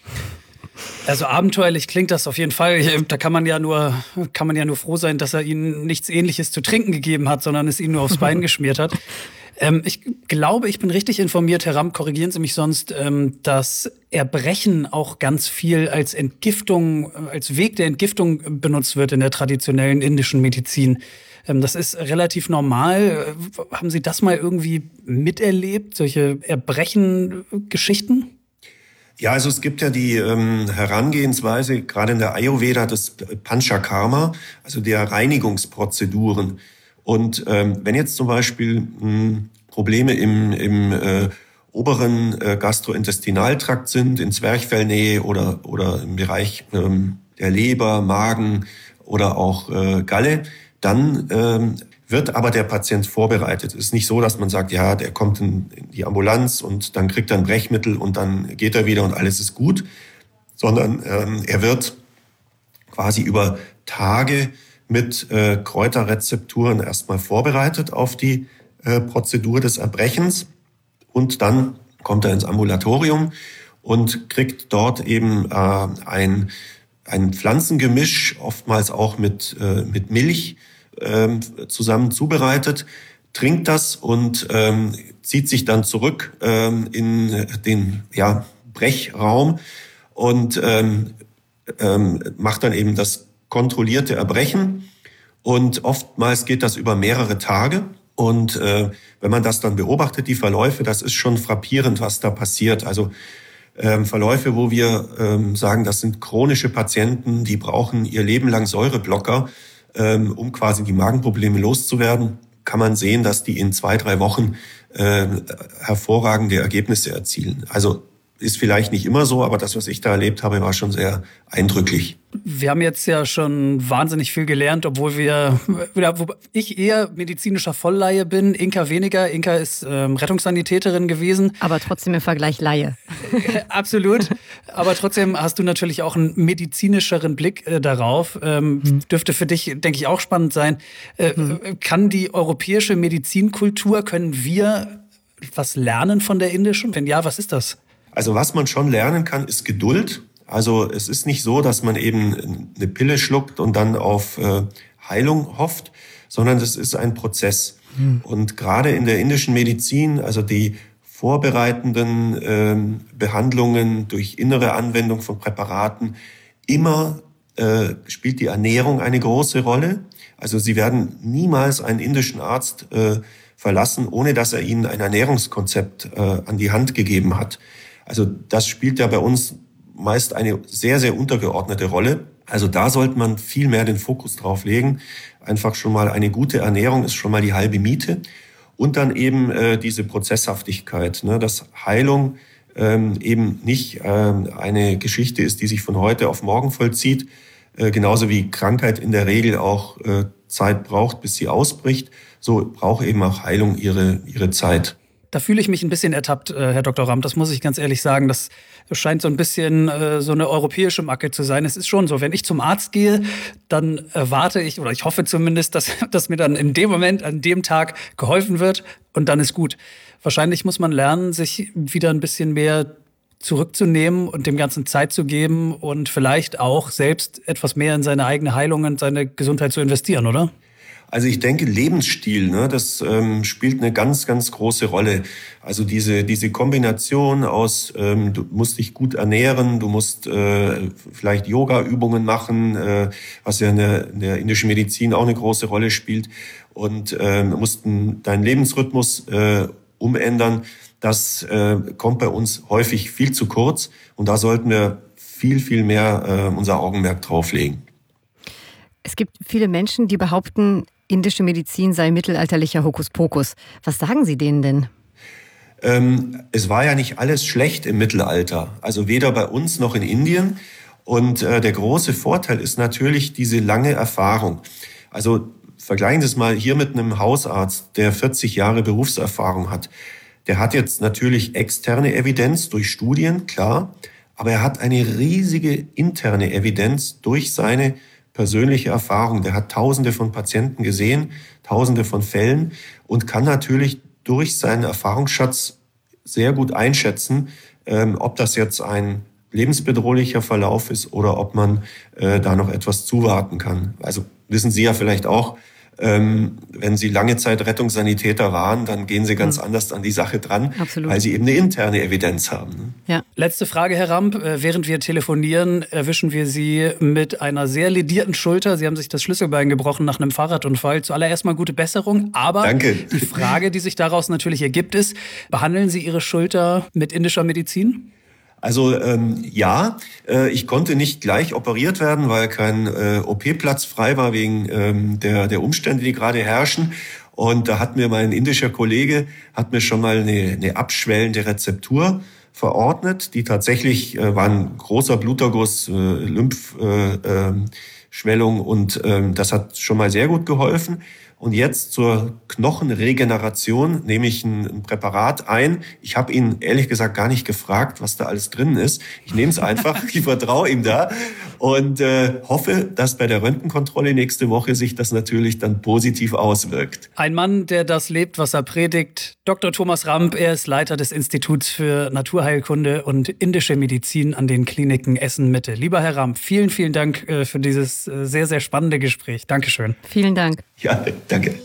Also abenteuerlich klingt das auf jeden Fall. Da kann man ja nur, kann man ja nur froh sein, dass er Ihnen nichts Ähnliches zu trinken gegeben hat, sondern es Ihnen nur aufs Bein geschmiert hat. Ähm, ich glaube, ich bin richtig informiert, Herr Ramm, korrigieren Sie mich sonst, ähm, dass Erbrechen auch ganz viel als Entgiftung, als Weg der Entgiftung benutzt wird in der traditionellen indischen Medizin. Ähm, das ist relativ normal. Haben Sie das mal irgendwie miterlebt, solche Erbrechen-Geschichten? Ja, also es gibt ja die ähm, Herangehensweise, gerade in der Ayurveda, des Panchakarma, also der Reinigungsprozeduren. Und ähm, wenn jetzt zum Beispiel mh, Probleme im, im äh, oberen äh, Gastrointestinaltrakt sind, in Zwerchfellnähe oder, oder im Bereich ähm, der Leber, Magen oder auch äh, Galle, dann ähm, wird aber der Patient vorbereitet. Es ist nicht so, dass man sagt, ja, der kommt in die Ambulanz und dann kriegt er ein Brechmittel und dann geht er wieder und alles ist gut, sondern ähm, er wird quasi über Tage mit äh, Kräuterrezepturen erstmal vorbereitet auf die äh, Prozedur des Erbrechens und dann kommt er ins Ambulatorium und kriegt dort eben äh, ein, ein Pflanzengemisch, oftmals auch mit, äh, mit Milch, ähm, zusammen zubereitet, trinkt das und ähm, zieht sich dann zurück ähm, in den ja, Brechraum und ähm, ähm, macht dann eben das kontrollierte Erbrechen. Und oftmals geht das über mehrere Tage. Und äh, wenn man das dann beobachtet, die Verläufe, das ist schon frappierend, was da passiert. Also ähm, Verläufe, wo wir ähm, sagen, das sind chronische Patienten, die brauchen ihr Leben lang Säureblocker, ähm, um quasi die Magenprobleme loszuwerden, kann man sehen, dass die in zwei, drei Wochen äh, hervorragende Ergebnisse erzielen. Also ist vielleicht nicht immer so, aber das, was ich da erlebt habe, war schon sehr eindrücklich. Wir haben jetzt ja schon wahnsinnig viel gelernt, obwohl wir, wo ich eher medizinischer Vollleihe bin, Inka weniger. Inka ist ähm, Rettungssanitäterin gewesen. Aber trotzdem im Vergleich Laie. Absolut. Aber trotzdem hast du natürlich auch einen medizinischeren Blick äh, darauf. Ähm, hm. Dürfte für dich, denke ich, auch spannend sein. Äh, hm. Kann die europäische Medizinkultur, können wir was lernen von der indischen? Wenn ja, was ist das? Also was man schon lernen kann, ist Geduld. Also es ist nicht so, dass man eben eine Pille schluckt und dann auf äh, Heilung hofft, sondern es ist ein Prozess. Mhm. Und gerade in der indischen Medizin, also die vorbereitenden äh, Behandlungen durch innere Anwendung von Präparaten, immer äh, spielt die Ernährung eine große Rolle. Also Sie werden niemals einen indischen Arzt äh, verlassen, ohne dass er Ihnen ein Ernährungskonzept äh, an die Hand gegeben hat. Also das spielt ja bei uns meist eine sehr, sehr untergeordnete Rolle. Also da sollte man viel mehr den Fokus drauf legen. Einfach schon mal eine gute Ernährung ist schon mal die halbe Miete. Und dann eben äh, diese Prozesshaftigkeit, ne, dass Heilung ähm, eben nicht ähm, eine Geschichte ist, die sich von heute auf morgen vollzieht. Äh, genauso wie Krankheit in der Regel auch äh, Zeit braucht, bis sie ausbricht. So braucht eben auch Heilung ihre, ihre Zeit. Da fühle ich mich ein bisschen ertappt, äh, Herr Doktor Ramm. Das muss ich ganz ehrlich sagen. Das scheint so ein bisschen äh, so eine europäische Macke zu sein. Es ist schon so, wenn ich zum Arzt gehe, dann erwarte ich, oder ich hoffe zumindest, dass, dass mir dann in dem Moment, an dem Tag geholfen wird und dann ist gut. Wahrscheinlich muss man lernen, sich wieder ein bisschen mehr zurückzunehmen und dem Ganzen Zeit zu geben und vielleicht auch selbst etwas mehr in seine eigene Heilung und seine Gesundheit zu investieren, oder? Also ich denke, Lebensstil, ne, das ähm, spielt eine ganz, ganz große Rolle. Also diese diese Kombination aus, ähm, du musst dich gut ernähren, du musst äh, vielleicht Yoga-Übungen machen, äh, was ja in der, in der indischen Medizin auch eine große Rolle spielt, und ähm, musst deinen Lebensrhythmus äh, umändern. Das äh, kommt bei uns häufig viel zu kurz, und da sollten wir viel, viel mehr äh, unser Augenmerk drauflegen. Es gibt viele Menschen, die behaupten, indische Medizin sei mittelalterlicher Hokuspokus. Was sagen Sie denen denn? Ähm, es war ja nicht alles schlecht im Mittelalter, also weder bei uns noch in Indien. Und äh, der große Vorteil ist natürlich diese lange Erfahrung. Also vergleichen Sie es mal hier mit einem Hausarzt, der vierzig Jahre Berufserfahrung hat. Der hat jetzt natürlich externe Evidenz durch Studien, klar, aber er hat eine riesige interne Evidenz durch seine persönliche Erfahrung. Der hat Tausende von Patienten gesehen, Tausende von Fällen und kann natürlich durch seinen Erfahrungsschatz sehr gut einschätzen, ähm, ob das jetzt ein lebensbedrohlicher Verlauf ist oder ob man äh, da noch etwas zuwarten kann. Also wissen Sie ja vielleicht auch, ähm, wenn Sie lange Zeit Rettungssanitäter waren, dann gehen Sie ganz mhm. anders an die Sache dran, Absolut. Weil Sie eben eine interne Evidenz haben. Ne? Ja. Letzte Frage, Herr Ramp. Während wir telefonieren, erwischen wir Sie mit einer sehr ledierten Schulter. Sie haben sich das Schlüsselbein gebrochen nach einem Fahrradunfall. Zuallererst mal gute Besserung. Aber Danke. Die Frage, die sich daraus natürlich ergibt, ist, behandeln Sie Ihre Schulter mit indischer Medizin? Also ähm, ja, äh, ich konnte nicht gleich operiert werden, weil kein äh, O P-Platz frei war wegen ähm, der, der Umstände, die gerade herrschen. Und da hat mir mein indischer Kollege, hat mir schon mal eine, eine abschwellende Rezeptur verordnet, die tatsächlich äh, war ein großer Bluterguss, äh, Lymphschwellung äh, äh, und äh, das hat schon mal sehr gut geholfen. Und jetzt zur Knochenregeneration nehme ich ein, ein Präparat ein. Ich habe ihn ehrlich gesagt gar nicht gefragt, was da alles drin ist. Ich nehme es einfach, ich vertraue ihm da und äh, hoffe, dass bei der Röntgenkontrolle nächste Woche sich das natürlich dann positiv auswirkt. Ein Mann, der das lebt, was er predigt. Doktor Thomas Ramp, er ist Leiter des Instituts für Naturheilkunde und indische Medizin an den Kliniken Essen-Mitte. Lieber Herr Ramp, vielen, vielen Dank äh, für dieses äh, sehr, sehr spannende Gespräch. Dankeschön. Vielen Dank. Ja, danke.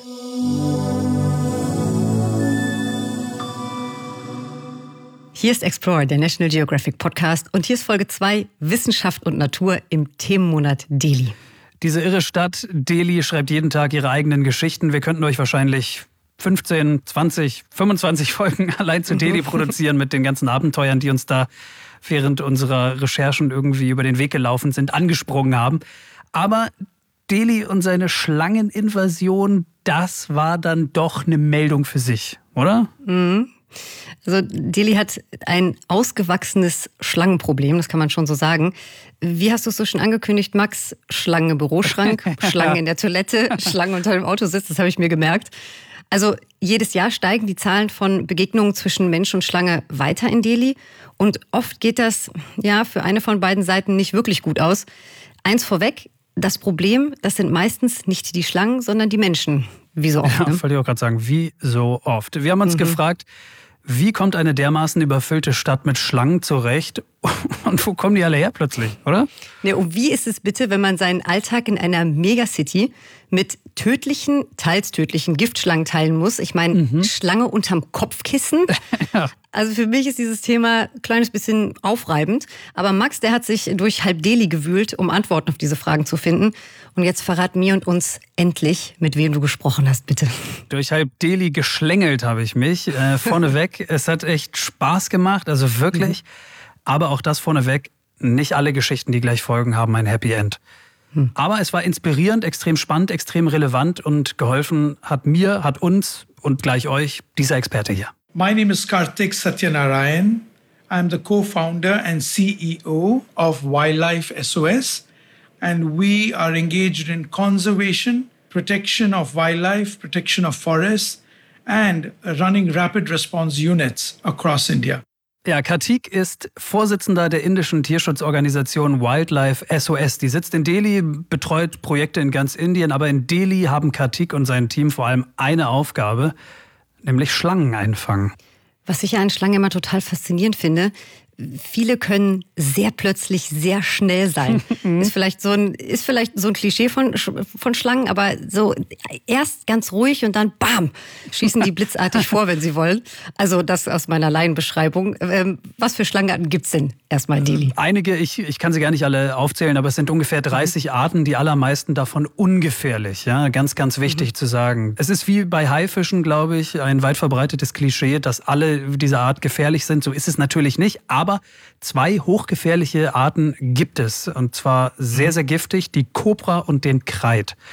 Hier ist Explore, der National Geographic Podcast. Und hier ist Folge zwei, Wissenschaft und Natur im Themenmonat Delhi. Diese irre Stadt Delhi schreibt jeden Tag ihre eigenen Geschichten. Wir könnten euch wahrscheinlich fünfzehn, zwanzig, fünfundzwanzig Folgen allein zu Delhi produzieren mit den ganzen Abenteuern, die uns da während unserer Recherchen irgendwie über den Weg gelaufen sind, angesprungen haben. Aber Delhi und seine Schlangeninvasion, das war dann doch eine Meldung für sich, oder? Mhm. Also Delhi hat ein ausgewachsenes Schlangenproblem, das kann man schon so sagen. Wie hast du es so schon angekündigt, Max? Schlangen im Büroschrank, Schlangen in der Toilette, Schlangen unter dem Autositz, das habe ich mir gemerkt. Also jedes Jahr steigen die Zahlen von Begegnungen zwischen Mensch und Schlange weiter in Delhi. Und oft geht das ja für eine von beiden Seiten nicht wirklich gut aus. Eins vorweg, das Problem, das sind meistens nicht die Schlangen, sondern die Menschen. Wie so oft. Ja, ne? wollte ich auch gerade sagen, wie so oft. Wir haben uns mhm. gefragt, wie kommt eine dermaßen überfüllte Stadt mit Schlangen zurecht? Und wo kommen die alle her plötzlich, oder? Ne, und wie ist es bitte, wenn man seinen Alltag in einer Megacity mit tödlichen, teils tödlichen Giftschlangen teilen muss? Ich meine, mhm. Schlange unterm Kopfkissen. Ja. Also für mich ist dieses Thema ein kleines bisschen aufreibend. Aber Max, der hat sich durch halb Delhi gewühlt, um Antworten auf diese Fragen zu finden. Und jetzt verrat mir und uns endlich, mit wem du gesprochen hast, bitte. Durch halb Delhi geschlängelt habe ich mich. Äh, vorneweg, es hat echt Spaß gemacht, also wirklich. Mhm. Aber auch das vorneweg, nicht alle Geschichten, die gleich folgen, haben ein Happy End. Hm. Aber es war inspirierend, extrem spannend, extrem relevant und geholfen hat mir, hat uns und gleich euch dieser Experte hier. My name is Karthik Satyanarayan. I'm the co-founder and C E O of Wildlife S O S. And we are engaged in conservation, protection of wildlife, protection of forests, and running rapid response units across India. Ja, Karthik ist Vorsitzender der indischen Tierschutzorganisation Wildlife S O S. Die sitzt in Delhi, betreut Projekte in ganz Indien, aber in Delhi haben Karthik und sein Team vor allem eine Aufgabe, nämlich Schlangen einfangen. Was ich ja an Schlangen immer total faszinierend finde, viele können sehr plötzlich sehr schnell sein. ist vielleicht so ein ist vielleicht so ein Klischee von von Schlangen, aber so erst ganz ruhig und dann bam, schießen die blitzartig vor, wenn sie wollen. Also das aus meiner Laienbeschreibung. Ähm, was für Schlangenarten gibt's denn erstmal in Delhi? Einige, ich ich kann sie gar nicht alle aufzählen, aber es sind ungefähr dreißig mhm. Arten, die allermeisten davon ungefährlich, ja, ganz ganz wichtig mhm. zu sagen. Es ist wie bei Haifischen, glaube ich, ein weit verbreitetes Klischee, dass alle dieser Art gefährlich sind. So ist es natürlich nicht, aber Aber zwei hochgefährliche Arten gibt es. Und zwar sehr, sehr giftig, die Kobra und den Kreid.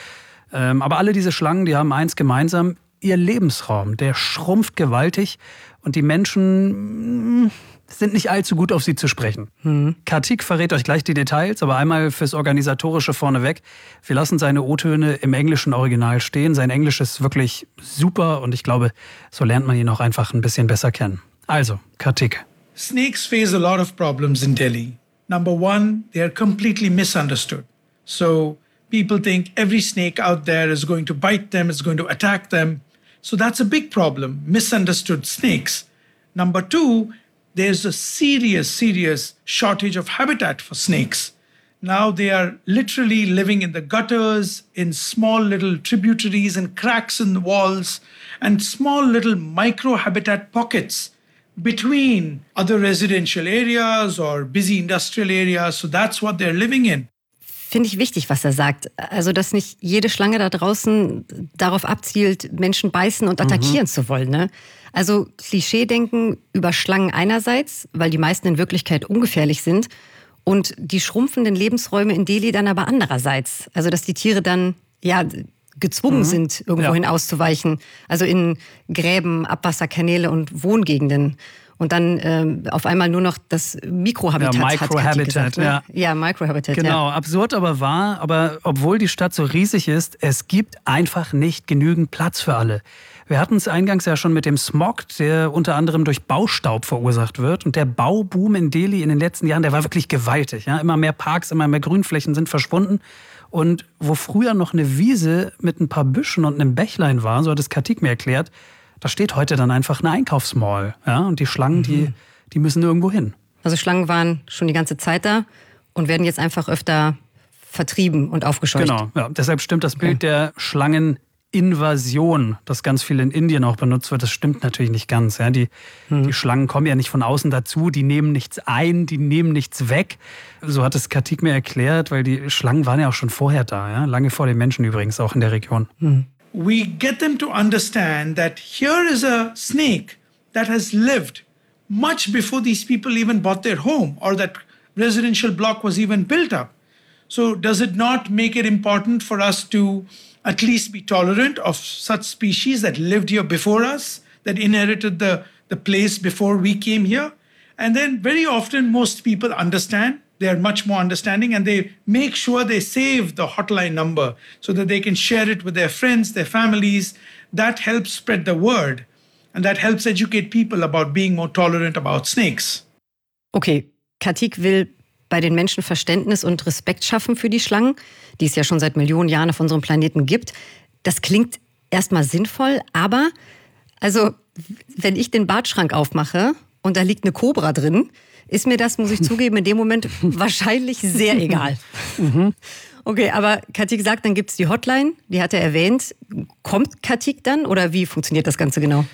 Ähm, aber alle diese Schlangen, die haben eins gemeinsam, ihr Lebensraum, der schrumpft gewaltig und die Menschen mh, sind nicht allzu gut auf sie zu sprechen. Mhm. Kartik verrät euch gleich die Details, aber einmal fürs Organisatorische vorneweg. Wir lassen seine O-Töne im englischen Original stehen. Sein Englisch ist wirklich super und ich glaube, so lernt man ihn auch einfach ein bisschen besser kennen. Also, Kartik. Snakes face a lot of problems in Delhi. Number one, they are completely misunderstood. So people think every snake out there is going to bite them, is going to attack them. So that's a big problem, misunderstood snakes. Number two, there's a serious, serious shortage of habitat for snakes. Now they are literally living in the gutters, in small little tributaries and cracks in the walls, and small little micro-habitat pockets between other residential areas or busy industrial areas. So that's what they're living in. Finde ich wichtig, was er sagt. Also, dass nicht jede Schlange da draußen darauf abzielt, Menschen beißen und attackieren mhm. zu wollen. Ne? Also Klischeedenken über Schlangen einerseits, weil die meisten in Wirklichkeit ungefährlich sind, und die schrumpfenden Lebensräume in Delhi dann aber andererseits. Also, dass die Tiere dann ja gezwungen mhm. sind, irgendwohin ja. auszuweichen. Also in Gräben, Abwasserkanäle und Wohngegenden. Und dann ähm, auf einmal nur noch das Mikrohabitat ja, Microhabitat, gesagt, ne? ja. Ja, Microhabitat, genau, ja. Absurd aber wahr. Aber obwohl die Stadt so riesig ist, es gibt einfach nicht genügend Platz für alle. Wir hatten es eingangs ja schon mit dem Smog, der unter anderem durch Baustaub verursacht wird. Und der Bauboom in Delhi in den letzten Jahren, der war wirklich gewaltig. Ja? Immer mehr Parks, immer mehr Grünflächen sind verschwunden. Und wo früher noch eine Wiese mit ein paar Büschen und einem Bächlein war, so hat es Kartik mir erklärt, da steht heute dann einfach eine Einkaufsmall. Ja? Und die Schlangen, mhm. die, die müssen nirgendwo hin. Also Schlangen waren schon die ganze Zeit da und werden jetzt einfach öfter vertrieben und aufgescheucht. Genau, ja. Deshalb stimmt das Bild okay. der Schlangeninvasion, das ganz viel in Indien auch benutzt wird, das stimmt natürlich nicht ganz. Ja? Die, mhm. die Schlangen kommen ja nicht von außen dazu, die nehmen nichts ein, die nehmen nichts weg. So hat es Kartik mir erklärt, weil die Schlangen waren ja auch schon vorher da, ja? Lange vor den Menschen übrigens, auch in der Region. Mhm. We get them to understand that here is a snake that has lived much before these people even bought their home or that residential block was even built up. So does it not make it important for us to at least be tolerant of such species that lived here before us, that inherited the, the place before we came here? And then very often most people understand. They are much more understanding and they make sure they save the hotline number so that they can share it with their friends, their families. That helps spread the word and that helps educate people about being more tolerant about snakes. Okay, Kartik will bei den Menschen Verständnis und Respekt schaffen für die Schlangen, die es ja schon seit Millionen Jahren auf unserem Planeten gibt. Das klingt erstmal sinnvoll, aber also wenn ich den Badschrank aufmache und da liegt eine Kobra drin, ist mir das, muss ich zugeben, in dem Moment wahrscheinlich sehr egal. Mhm. Okay, aber Kartik sagt, dann gibt es die Hotline, die hat er erwähnt. Kommt Kartik dann oder wie funktioniert das Ganze genau?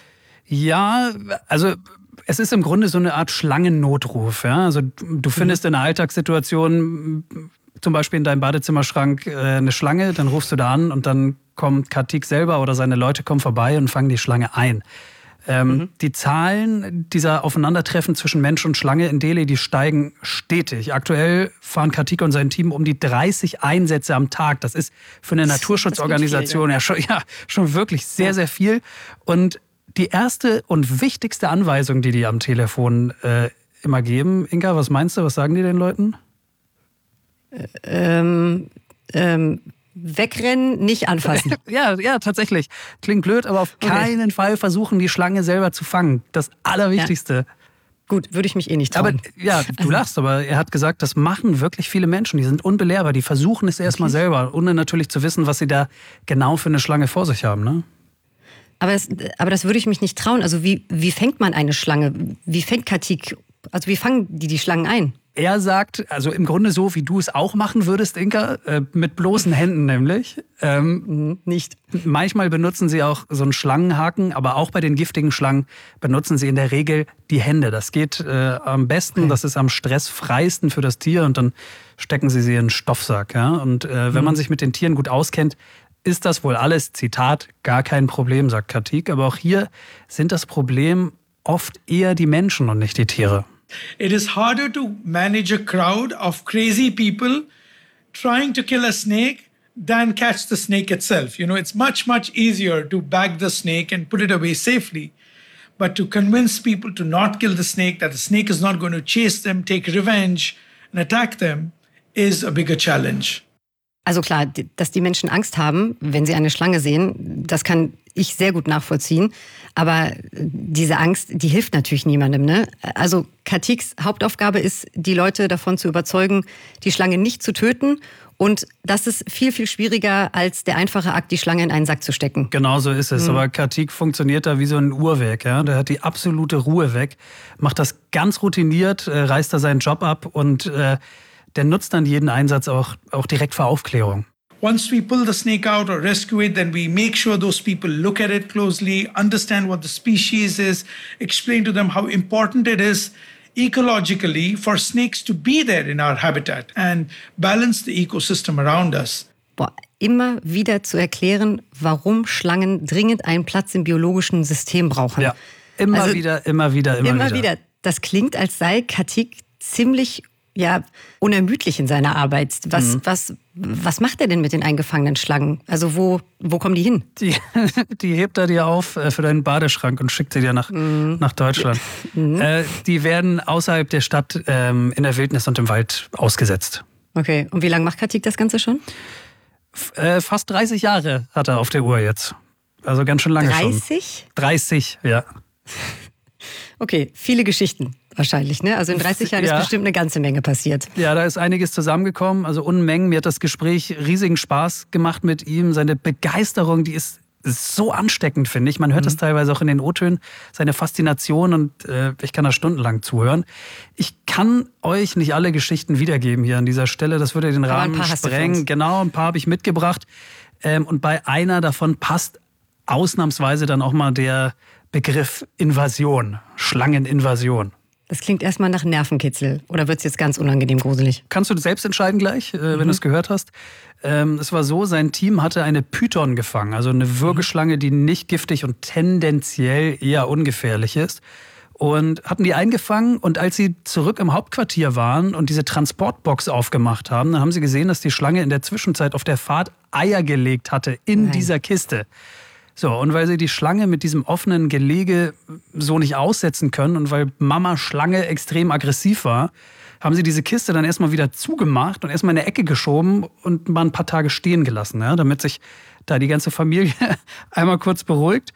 Ja, also es ist im Grunde so eine Art Schlangennotruf. Ja? Also du findest mhm. in einer Alltagssituation, zum Beispiel in deinem Badezimmerschrank, eine Schlange, dann rufst du da an und dann kommt Kartik selber oder seine Leute kommen vorbei und fangen die Schlange ein. Ähm, mhm. Die Zahlen dieser Aufeinandertreffen zwischen Mensch und Schlange in Delhi, die steigen stetig. Aktuell fahren Kartik und sein Team um die dreißig Einsätze am Tag. Das ist für eine Naturschutzorganisation viel, ja. Ja, schon, ja schon wirklich sehr, ja. sehr viel. Und die erste und wichtigste Anweisung, die die am Telefon äh, immer geben, Inga, was meinst du, was sagen die den Leuten? Ähm, ähm... Wegrennen, nicht anfassen. ja, ja, tatsächlich. Klingt blöd, aber auf keinen okay. Fall versuchen, die Schlange selber zu fangen. Das Allerwichtigste. Ja. Gut, würde ich mich eh nicht trauen. Aber ja, du also. lachst, aber er hat gesagt, das machen wirklich viele Menschen. Die sind unbelehrbar, die versuchen es erstmal okay. selber, ohne natürlich zu wissen, was sie da genau für eine Schlange vor sich haben. Ne? Aber, es, aber das würde ich mich nicht trauen. Also wie, wie fängt man eine Schlange? Wie fängt Kartik, also wie fangen die die Schlangen ein? Er sagt, also im Grunde so, wie du es auch machen würdest, Inka, äh, mit bloßen Händen nämlich. Ähm, nicht. Manchmal benutzen sie auch so einen Schlangenhaken, aber auch bei den giftigen Schlangen benutzen sie in der Regel die Hände. Das geht äh, am besten, okay. das ist am stressfreisten für das Tier und dann stecken sie sie in einen Stoffsack. Ja? Und äh, wenn mhm. man sich mit den Tieren gut auskennt, ist das wohl alles, Zitat, gar kein Problem, sagt Kartik. Aber auch hier sind das Problem oft eher die Menschen und nicht die Tiere. It is harder to manage a crowd of crazy people trying to kill a snake than catch the snake itself. You know, it's much, much easier to bag the snake and put it away safely. But to convince people to not kill the snake, that the snake is not going to chase them, take revenge and attack them, is a bigger challenge. Also klar, dass die Menschen Angst haben, wenn sie eine Schlange sehen, das kann ich sehr gut nachvollziehen. Aber diese Angst, die hilft natürlich niemandem, ne? Also Kartiks Hauptaufgabe ist, die Leute davon zu überzeugen, die Schlange nicht zu töten. Und das ist viel, viel schwieriger als der einfache Akt, die Schlange in einen Sack zu stecken. Genau so ist es. Mhm. Aber Kartik funktioniert da wie so ein Uhrwerk. Ja? Der hat die absolute Ruhe weg, macht das ganz routiniert, äh, reißt da seinen Job ab und äh, der nutzt dann jeden Einsatz auch, auch direkt für Aufklärung. Once we pull the snake out or rescue it, then we make sure those people look at it closely, understand what the species is, explain to them how important it is ecologically for snakes to be there in our habitat and balance the ecosystem around us. Boah, immer wieder zu erklären, warum Schlangen dringend einen Platz im biologischen System brauchen. Ja, immer also, wieder, immer wieder, immer, immer wieder. wieder. Das klingt, als sei Kartik ziemlich ja, unermüdlich in seiner Arbeit. Was, mhm. was, was macht er denn mit den eingefangenen Schlangen? Also wo, wo kommen die hin? Die, die hebt er dir auf für deinen Badeschrank und schickt sie dir nach, mhm. nach Deutschland. Mhm. Äh, die werden außerhalb der Stadt ähm, in der Wildnis und im Wald ausgesetzt. Okay, und wie lange macht Kartik das Ganze schon? F- äh, fast dreißig Jahre hat er auf der Uhr jetzt. Also ganz schön lange dreißig? schon. dreißig? dreißig, ja. Okay, viele Geschichten wahrscheinlich, ne? Also in dreißig Jahren ja. ist bestimmt eine ganze Menge passiert. Ja, da ist einiges zusammengekommen, also Unmengen. Mir hat das Gespräch riesigen Spaß gemacht mit ihm. Seine Begeisterung, die ist so ansteckend, finde ich. Man hört es mhm. teilweise auch in den O-Tönen, seine Faszination und äh, ich kann da stundenlang zuhören. Ich kann euch nicht alle Geschichten wiedergeben hier an dieser Stelle, das würde den Rahmen ein paar sprengen. Genau, ein paar habe ich mitgebracht. Ähm, und bei einer davon passt ausnahmsweise dann auch mal der Begriff Invasion, Schlangeninvasion. Das klingt erstmal nach Nervenkitzel. Oder wird es jetzt ganz unangenehm gruselig? Kannst du selbst entscheiden gleich, äh, wenn mhm. du es gehört hast. Ähm, es war so, sein Team hatte eine Python gefangen, also eine Würgeschlange, die nicht giftig und tendenziell eher ungefährlich ist. Und hatten die eingefangen und als sie zurück im Hauptquartier waren und diese Transportbox aufgemacht haben, dann haben sie gesehen, dass die Schlange in der Zwischenzeit auf der Fahrt Eier gelegt hatte in Nein. dieser Kiste. So, und weil sie die Schlange mit diesem offenen Gelege so nicht aussetzen können und weil Mama Schlange extrem aggressiv war, haben sie diese Kiste dann erstmal wieder zugemacht und erstmal in eine Ecke geschoben und mal ein paar Tage stehen gelassen, ja, damit sich da die ganze Familie einmal kurz beruhigt.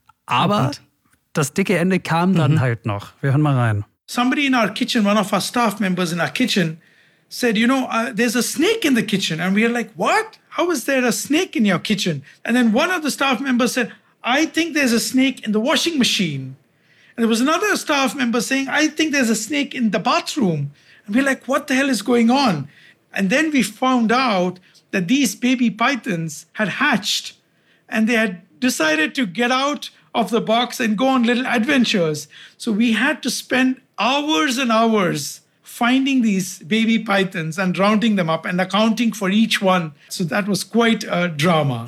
Aber oh das dicke Ende kam dann mhm. halt noch. Wir hören mal rein. Somebody in our kitchen, one of our staff members in our kitchen, said, you know, uh, there's a snake in the kitchen. And we are like, what? How is there a snake in your kitchen? And then one of the staff members said, I think there's a snake in the washing machine. And there was another staff member saying, I think there's a snake in the bathroom. And we're like, what the hell is going on? And then we found out that these baby pythons had hatched and they had decided to get out of the box and go on little adventures. So we had to spend hours and hours finding these baby pythons and rounding them up and accounting for each one. So that was quite a drama.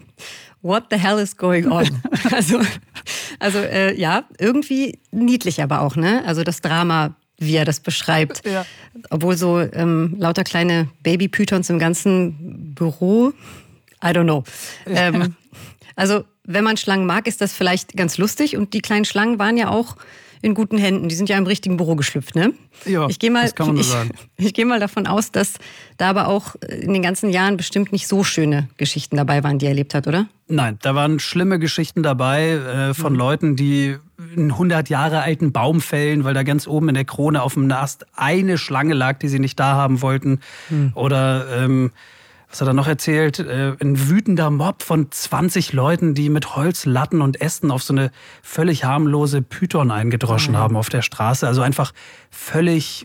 What the hell is going on? Also, also äh, ja, irgendwie niedlich aber auch, ne? Also das Drama, wie er das beschreibt. Ja. Obwohl so ähm, lauter kleine Baby-Pythons im ganzen Büro, I don't know. Ja. Ähm, also wenn man Schlangen mag, ist das vielleicht ganz lustig. Und die kleinen Schlangen waren ja auch in guten Händen. Die sind ja im richtigen Büro geschlüpft, ne? Ja, ich geh mal, das kann man nur ich, sagen. Ich gehe mal davon aus, dass da aber auch in den ganzen Jahren bestimmt nicht so schöne Geschichten dabei waren, die er erlebt hat, oder? Nein, da waren schlimme Geschichten dabei äh, von mhm. Leuten, die einen hundert Jahre alten Baum fällen, weil da ganz oben in der Krone auf dem Ast eine Schlange lag, die sie nicht da haben wollten. Mhm. Oder ähm, was hat er noch erzählt? Äh, ein wütender Mob von zwanzig Leuten, die mit Holzlatten und Ästen auf so eine völlig harmlose Python eingedroschen mhm. haben auf der Straße. Also einfach völlig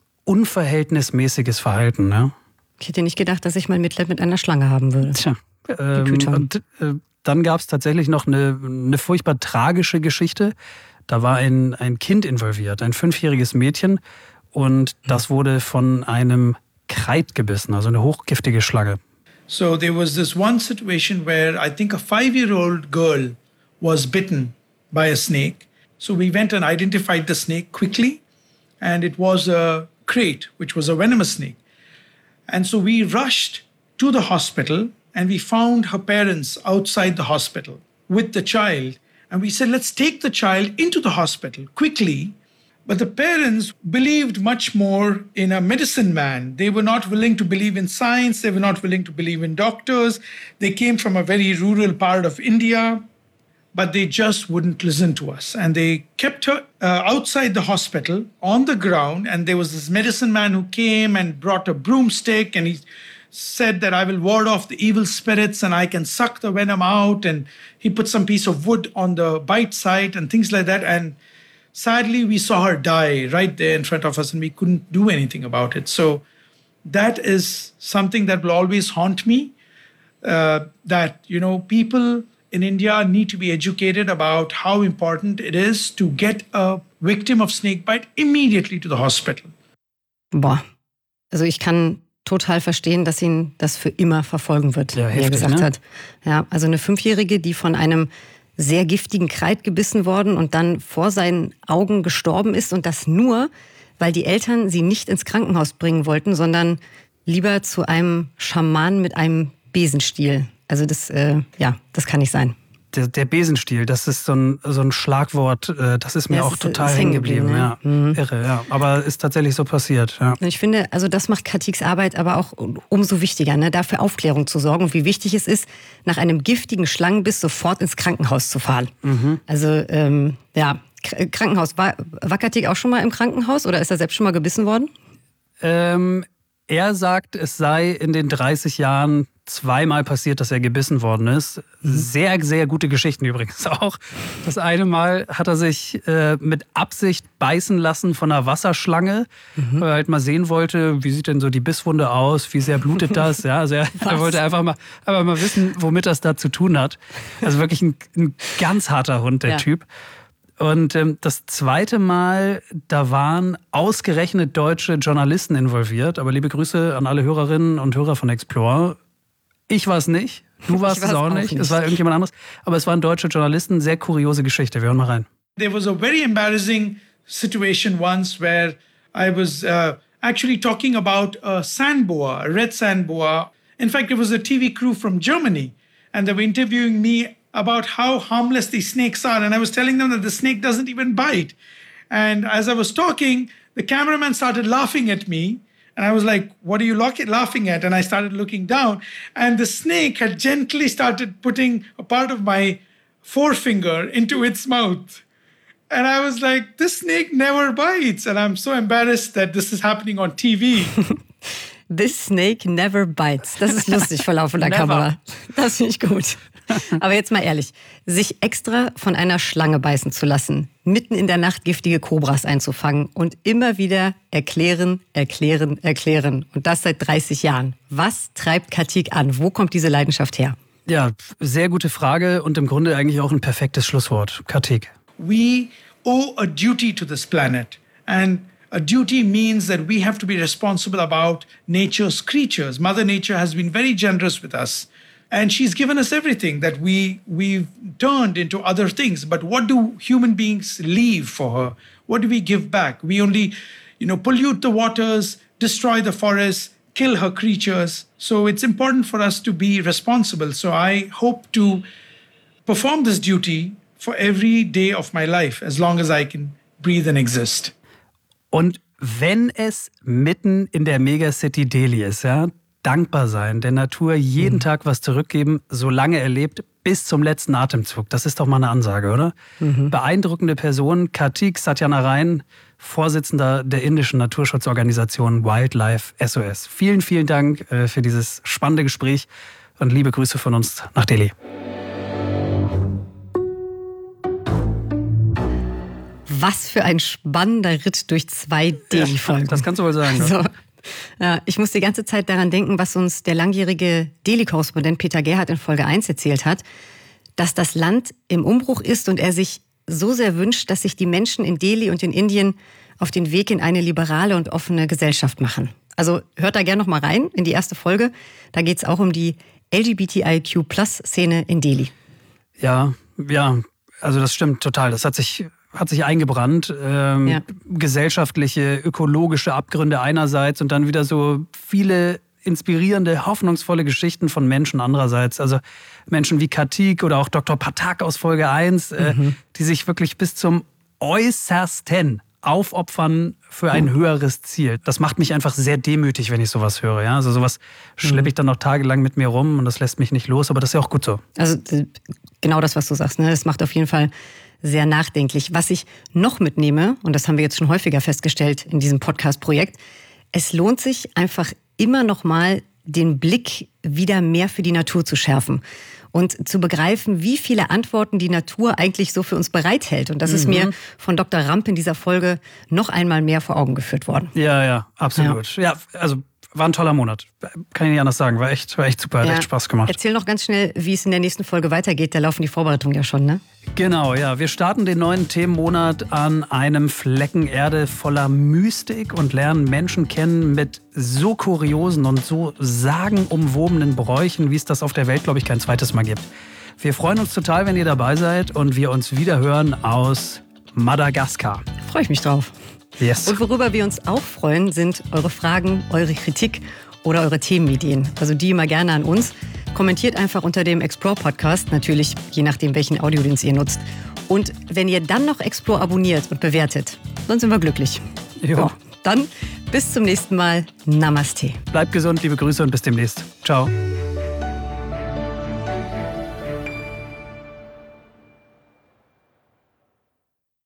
unverhältnismäßiges Verhalten. Ne? Ich hätte nicht gedacht, dass ich mal Mitleid mit einer Schlange haben würde. Tja, ähm, und äh, dann gab es tatsächlich noch eine, eine furchtbar tragische Geschichte. Da war ein, ein Kind involviert, ein fünfjähriges Mädchen. Und das wurde von einem Kreit gebissen, also eine hochgiftige Schlange. So there was this one situation where I think a five-year-old girl was bitten by a snake. So we went and identified the snake quickly, and it was a krait, which was a venomous snake. And so we rushed to the hospital, and we found her parents outside the hospital with the child. And we said, let's take the child into the hospital quickly. But the parents believed much more in a medicine man. They were not willing to believe in science. They were not willing to believe in doctors. They came from a very rural part of India, but they just wouldn't listen to us. And they kept her uh, outside the hospital on the ground. And there was this medicine man who came and brought a broomstick, and he said that I will ward off the evil spirits and I can suck the venom out. And he put some piece of wood on the bite site and things like that. And sadly, we saw her die right there in front of us, and we couldn't do anything about it. So that is something that will always haunt me, uh, that, you know, people in India need to be educated about how important it is to get a victim of snakebite immediately to the hospital. Boah, also ich kann total verstehen, dass ihn das für immer verfolgen wird, ja, wie er gesagt ne? hat. Ja, also eine Fünfjährige, die von einem sehr giftigen Kreit gebissen worden und dann vor seinen Augen gestorben ist, und das nur, weil die Eltern sie nicht ins Krankenhaus bringen wollten, sondern lieber zu einem Schaman mit einem Besenstiel. Also das, äh, ja, das kann nicht sein. Der, der Besenstiel, das ist so ein, so ein Schlagwort, äh, das ist mir das auch ist, total hängen geblieben. Ne? Ja. Mhm. Irre, ja. Aber ist tatsächlich so passiert. Ja. Ich finde, also das macht Kartiks Arbeit aber auch umso wichtiger, ne? Dafür Aufklärung zu sorgen und wie wichtig es ist, nach einem giftigen Schlangenbiss sofort ins Krankenhaus zu fahren. Mhm. Also, ähm, ja, Krankenhaus. War, war Kartik auch schon mal im Krankenhaus oder ist er selbst schon mal gebissen worden? Ähm, er sagt, es sei in den dreißig Jahren zweimal passiert, dass er gebissen worden ist. Sehr, sehr gute Geschichten übrigens auch. Das eine Mal hat er sich äh, mit Absicht beißen lassen von einer Wasserschlange, mhm. weil er halt mal sehen wollte, wie sieht denn so die Bisswunde aus, wie sehr blutet das. Ja, also er, er wollte einfach mal, einfach mal wissen, womit das da zu tun hat. Also wirklich ein, ein ganz harter Hund, der ja. Typ. Und ähm, das zweite Mal, da waren ausgerechnet deutsche Journalisten involviert. Aber liebe Grüße an alle Hörerinnen und Hörer von Explore. Ich war es nicht, du warst es auch nicht. nicht, es war irgendjemand anderes. Aber es waren deutsche Journalisten, sehr kuriose Geschichte. Wir hören mal rein. There was a very embarrassing situation once where I was uh, actually talking about a sand boa, a red sand boa. In fact, it was a T V crew from Germany, and they were interviewing me about how harmless these snakes are. And I was telling them that the snake doesn't even bite. And as I was talking, the cameraman started laughing at me. And I was like, what are you laughing at? And I started looking down. And the snake had gently started putting a part of my forefinger into its mouth. And I was like, this snake never bites. And I'm so embarrassed that this is happening on T V. This snake never bites. Das ist lustig vor laufender Kamera. Das finde ich gut. Aber jetzt mal ehrlich, sich extra von einer Schlange beißen zu lassen, mitten in der Nacht giftige Kobras einzufangen und immer wieder erklären, erklären, erklären. Und das seit dreißig Jahren. Was treibt Kartik an? Wo kommt diese Leidenschaft her? Ja, sehr gute Frage und im Grunde eigentlich auch ein perfektes Schlusswort. Kartik. We owe a duty to this planet. And a duty means that we have to be responsible about nature's creatures. Mother Nature has been very generous with us. And she's given us everything that we, we've turned into other things. But what do human beings leave for her? What do we give back? We only, you know, pollute the waters, destroy the forests, kill her creatures. So it's important for us to be responsible. So I hope to perform this duty for every day of my life, as long as I can breathe and exist. Und wenn es mitten in der Megacity Delhi ist, ja, dankbar sein, der Natur jeden mhm. Tag was zurückgeben, solange er lebt, bis zum letzten Atemzug. Das ist doch mal eine Ansage, oder? Mhm. Beeindruckende Person, Kartik Satyanarayan, Vorsitzender der indischen Naturschutzorganisation Wildlife S O S. Vielen, vielen Dank für dieses spannende Gespräch und liebe Grüße von uns nach Delhi. Was für ein spannender Ritt durch zwei Delhi-Folgen. Ja, das kannst du wohl sagen. So. Ja, ich muss die ganze Zeit daran denken, was uns der langjährige Delhi-Korrespondent Peter Gerhardt in Folge eins erzählt hat, dass das Land im Umbruch ist und er sich so sehr wünscht, dass sich die Menschen in Delhi und in Indien auf den Weg in eine liberale und offene Gesellschaft machen. Also hört da gerne noch mal rein in die erste Folge. Da geht es auch um die L G B T I Q Plus Szene in Delhi. Ja, ja, also das stimmt total. Das hat sich... hat sich eingebrannt. Ähm, ja. Gesellschaftliche, ökologische Abgründe einerseits und dann wieder so viele inspirierende, hoffnungsvolle Geschichten von Menschen andererseits. Also Menschen wie Kartik oder auch Doktor Pathak aus Folge eins, mhm. äh, die sich wirklich bis zum Äußersten aufopfern für ein höheres Ziel. Das macht mich einfach sehr demütig, wenn ich sowas höre. Ja? Also sowas schleppe ich dann noch tagelang mit mir rum und das lässt mich nicht los, aber das ist ja auch gut so. Also genau das, was du sagst, ne? Das macht auf jeden Fall sehr nachdenklich. Was ich noch mitnehme, und das haben wir jetzt schon häufiger festgestellt in diesem Podcast-Projekt, es lohnt sich einfach immer noch mal den Blick wieder mehr für die Natur zu schärfen und zu begreifen, wie viele Antworten die Natur eigentlich so für uns bereithält. Und das mhm. ist mir von Doktor Ramp in dieser Folge noch einmal mehr vor Augen geführt worden. Ja, ja, absolut. Ja, ja also war ein toller Monat. Kann ich nicht anders sagen. War echt, war echt super, hat ja. echt Spaß gemacht. Erzähl noch ganz schnell, wie es in der nächsten Folge weitergeht. Da laufen die Vorbereitungen ja schon, ne? Genau, ja. Wir starten den neuen Themenmonat an einem Flecken Erde voller Mystik und lernen Menschen kennen mit so kuriosen und so sagenumwobenen Bräuchen, wie es das auf der Welt, glaube ich, kein zweites Mal gibt. Wir freuen uns total, wenn ihr dabei seid und wir uns wiederhören aus Madagaskar. Freue ich mich drauf. Yes. Und worüber wir uns auch freuen, sind eure Fragen, eure Kritik oder eure Themenideen. Also die immer gerne an uns. Kommentiert einfach unter dem Explore-Podcast, natürlich je nachdem, welchen Audiodienst ihr nutzt. Und wenn ihr dann noch Explore abonniert und bewertet, dann sind wir glücklich. Jo. So, dann bis zum nächsten Mal. Namaste. Bleibt gesund, liebe Grüße und bis demnächst. Ciao.